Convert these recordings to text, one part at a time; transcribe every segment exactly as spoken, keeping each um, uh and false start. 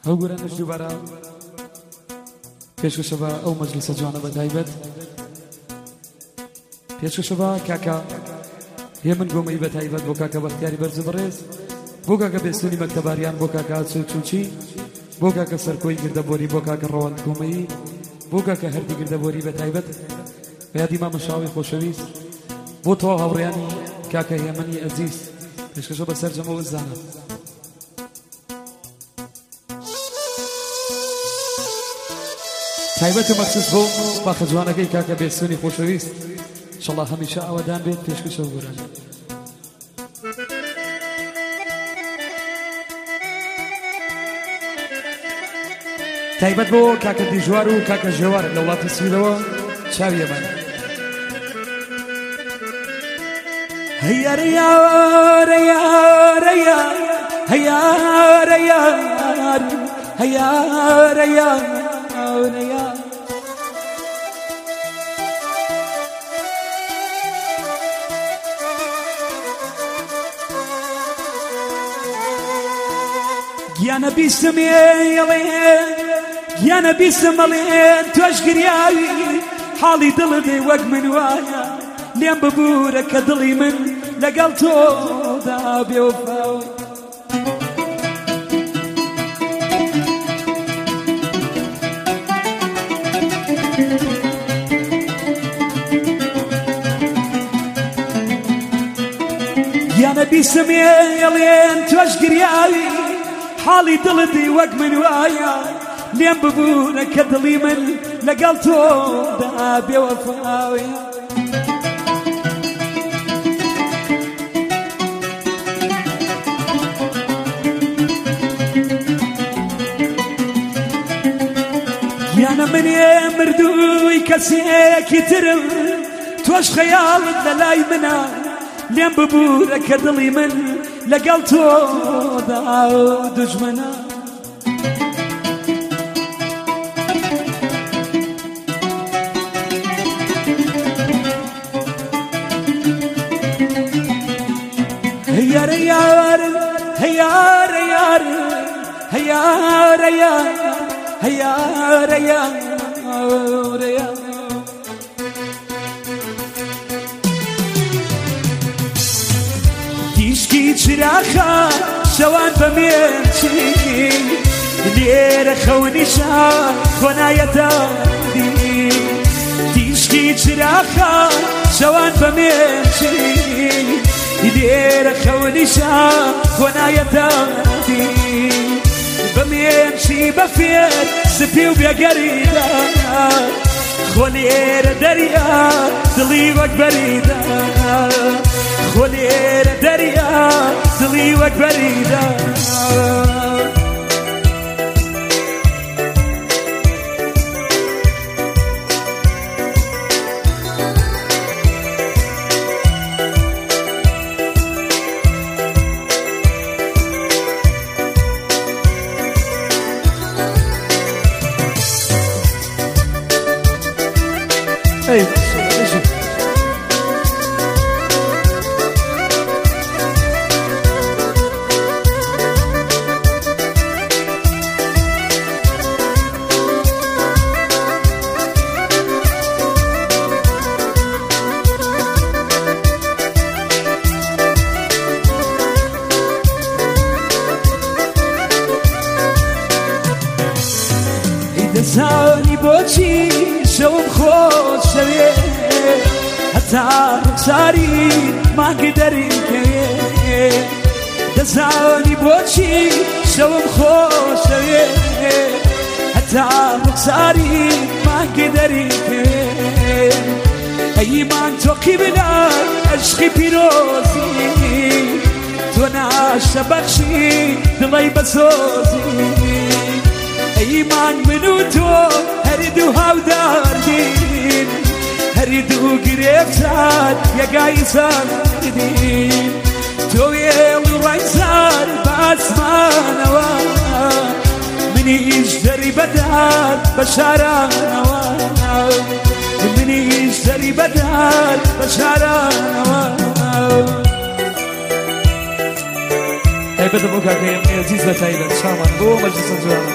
هەوگورە نەش دووبارە پێشکەشەوە ئەو مەجلیسە جوانە بە تایبەت پێشکەشەوە کاکە هێمن گۆمەی بە تایبەت بۆ کاکە بەختیاری بەرز بەڕێز بۆ کاکە بێسوونی مەکتەباریان بۆ کاکە ئاچۆ چوچی بۆ کاکە سەرکۆی گردەبۆری بۆ کاکە ڕەوەند گۆمەیی بۆ کاکە هەردی گردەبۆری بە تایبەت بە یادی مامەشاوی خۆشەویست بۆ تەواو هاوڕێیانی کاکە هێمنی ئەزیز پێشکەشە بەسەر جەمەوە زانە تایبەت و مەخصوص بۆ باخە جوانەکەی کاکە بێسوونی خۆشەویست انشاءالله هەمیشە ئەوەدان بێت پێشکەشە بگورن تایبەت بۆ کاکە دیژوار و کاکە ژێوار لە وڵاتی سویدەوە چاویە من هەیار یار یار یار هەیار یار هەیار یار یار گیانە بیستم ئێڵێن گیانە بیستم ئەڵێن تۆش گریاوی حاڵی دڵت وەک من وایە لێم ببوورە کە دڵی من لەگەڵ تۆدا بێوفاوی گیانە بیستم ئێڵێن تۆش گریاوی حاڵی دڵتی وەک من وایە لێم ببوورە کە دڵی من لەگەڵ تۆدا بێوەفاوی گیانە منێ مردووی کەسێکی ترم تۆش خەیاڵت لە لای منە لێم ببوورە کە دڵی من لەگەڵ تۆدا دوژمنە هەیار یار هەیار یار هەیار یار هەیار یار یار تیشکی چراخە شەوان بە مێرچی لێرە خەونیشە خۆنایەتە تیشکی چراخە شەوان بە مێرچی لێرە خەونیشە خۆنایەتە بە مێرچی بە فێر سپی و بێگەریدا خۆ لێرە دەریا دڵی وەک بەریدا خۆ لێرە دەریا دڵی وەک بەریدا Hey, listen. دەزانی بۆچی شەوم خۆش شەوێ هەتا ڕوخساری مانگی دەریکەوێ دەزانی بۆچی شەوم خۆش شەوێ هەتا ڕوخساری مانگی دەریکەوێ ئەیمان تۆقی بنا عشقی پیرۆزی تۆ ناشە بەخشی دڵی بەسۆزی ئەیمان من و تۆ هەردوو هاوداردین هەردوو گرێفتار یەکای ساردین تۆ وێڵ و ڕایزار بە ئاسمانەوە منیش دەری بەدار بە شارانەوە منیش دەری بەدار بە شارانەوە تایبەت بۆ کاکەیەم عزیز بە تایبەت شامان بۆ مەجلیسە جوانە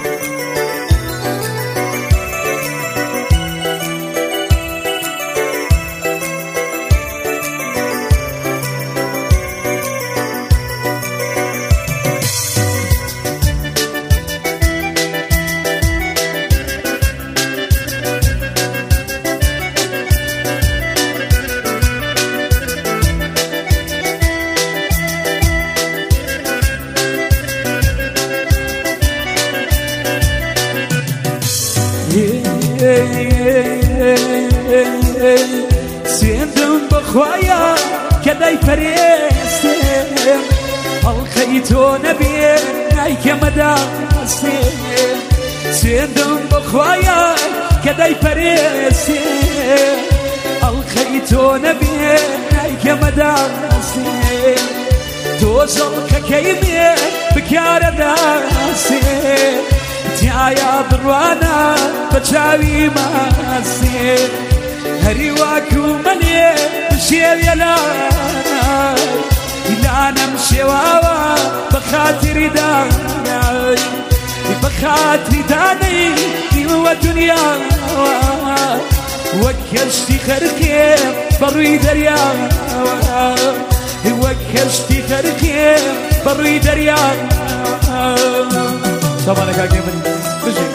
سوێندم بەخوایە کە دایپەرێستێم هەڵقەی تۆ نەبێ نایکەمەداستێم سوێندم بەخوایە کە دایپەرێستێم هەڵقەی تۆ نەبێ نایکەمەداستێم دۆزەڵکەکەی مێ بکارەداستێم تیایا بڕوانە بە چاوی ماسێ هەری واکو منێ بشێویە لای لانەم شێواوە بە خاتری دانای بە خاتری دانەی نیوە دونیاوە وەک کەشتی خەرکێم بە ڕووی دەریاوە وەک کەشتی خەرکێم بە ڕووی دەریاوە شامانە کاکەی من بژین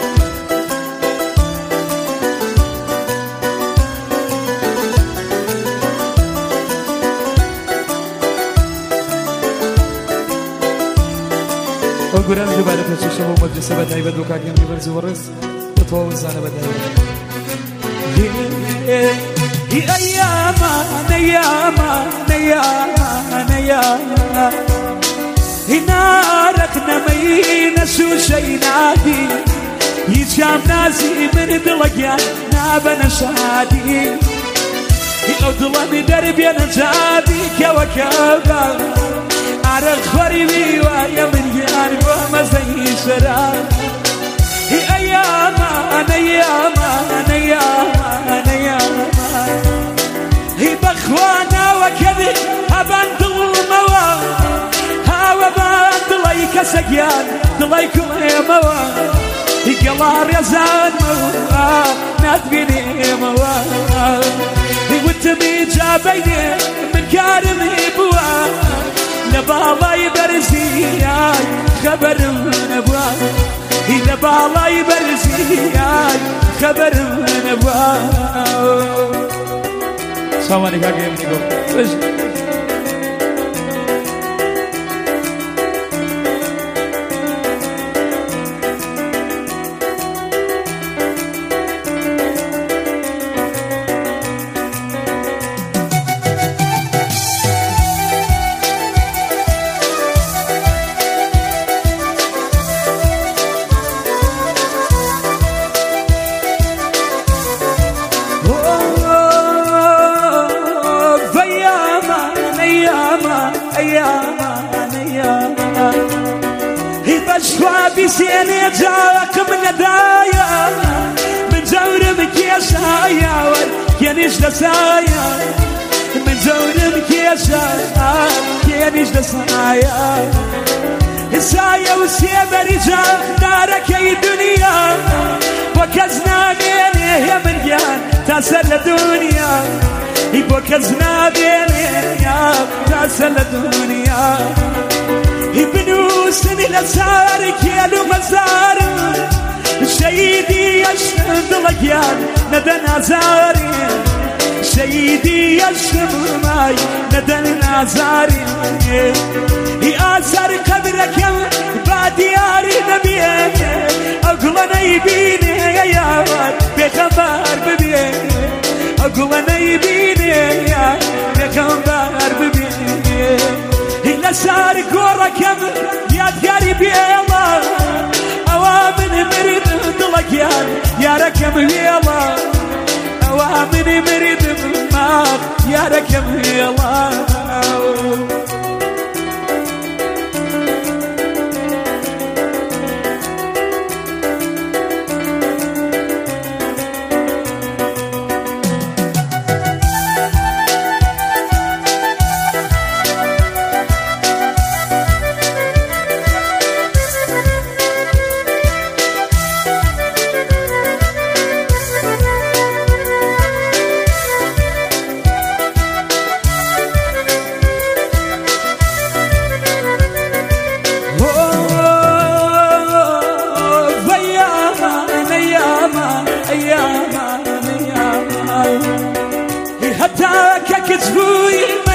ئەو گوران دووبارە پێچەشەوە مەجلیسە بە تایبەت بۆ کاکەمی بەرز و بەڕێز بە تۆ وزانە بە تایبەت ئەیامان ئەیامان ئەیامان ئەیامان هینارەق نەمەی نەسووشەی نادی هیچیان نازی من دڵەگیان نابەنە شادی ئەو دڵەمی دەربێنە جادی کەوەکەوە ئارە خۆری وایە من گیان بۆ مەزەی شەران ئەیامان ئەیامان ئەیامان ئەیامان هی بەخوا ناوەکەدی هەبان دڵمەوە هاوەبان دڵی کەسەگیان دڵی کوڵێمەوە هی گەڵا ڕێزانمەوە ناتبینێمەوە هی وتمی جابەینێ من کارمی بووە لە باڵای بەرزیای خەبەرم نەبووە هی لە باڵای بەرزیای خەبەرم نەبووە شامانە کاکەی منی گۆ بژین بسێنێ جاوەکەم نەدایە من جەورم کێشایە کێنیش دەسایە من جەورم کێشە کێنیش دەسایە سایە و سێبەری جاندارەکەی دنیا بۆ کەس نابێنێ هێ من گیان تا سەر لە دنیا بۆ کەس نابێنێ تا سەر لە دنیا بنووسنی لەسەر کێل و مەزارم شەیدی ئەشکم دڵەگیان نەدە نازاری شەیدی ئەشکم مای نەدە نازاری هی ئازار قەبرەکەم با دیاری نەبێ ئەو گوڵە نەیبینێ یاوان پێغەمبەر ببێ ئەو گوڵە نەیبینێ پێغەمبەر ببێ لەسەر گۆڕەکەم یادگاری بێڵە ئەوە من مردم دڵەگیان یارەکەم هێڵە ئەوە من مردم ماڵ یارەکەم هێڵە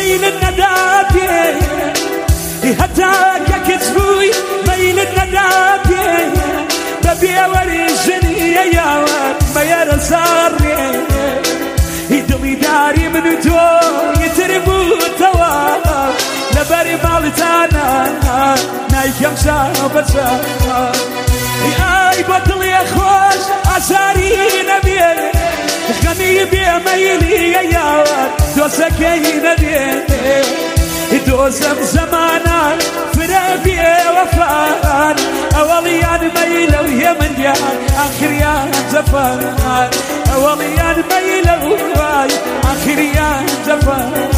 ميل الندابي هتاك كتبوي ميل الندابي ببي ورجني يا ود ما يرساري يدلي داري من دو يتربو توا لبري مالتانا نايكم سابسا اي بطل يا خوش عساري نبي غني بي ميلي يا ود دوسكي نبي دوسم زمانا فرابي وفان اوليان ميلو يا من ديان اخريان زفان اوليان ميلو اخريان زفان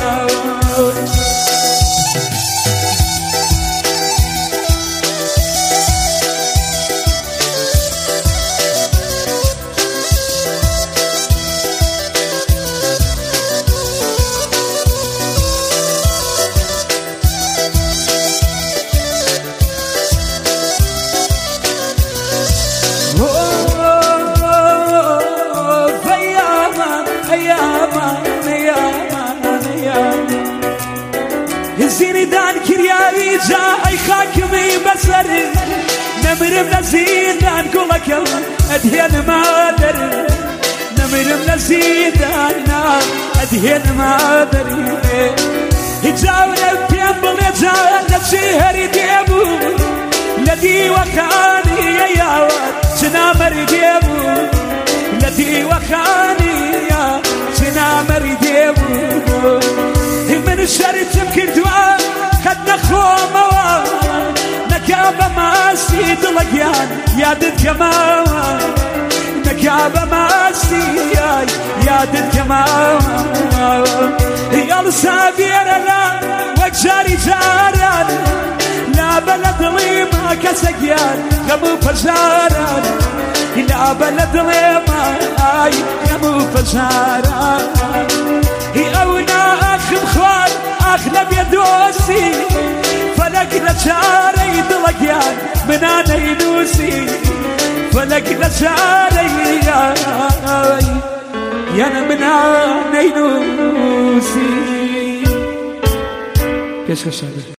زيندان كرياوي جاي خاكمي بسر نمر من زيندان كلك ادهن ما دري نمر من زيندان ادهن ما دري هجاور بيان بلجان نفسي ديبو الذي وخاني يا سنامر ديبو الذي وخاني يا سنامر ديبو من الشرط يمكن دعاء قد نخوم موان نكابة ما سيد لقيان يادت كمان نكابة ما سيد يادت كمان يا سابير لا وجاري جاران لا بلد ليما كسقيان كمو فجاران لا بلد ليما كمو فجاران اونا اخم خوان اخلب يدوسي فلك لشاري دلقيان من انا ينوسي فلك لشاري يانا من انا ينوسي كيش خشابه